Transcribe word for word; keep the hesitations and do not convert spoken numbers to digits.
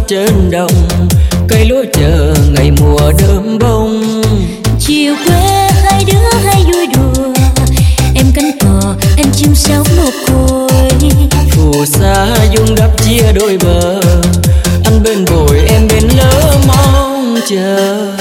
trên đồng, cây lúa chờ ngày mùa đơm bông. Chiều quê hai đứa hay vui đùa, em cánh cò anh chim sáo một côi. Phù sa dung đắp chia đôi bờ, anh bên bồi em bên lỡ mong chờ.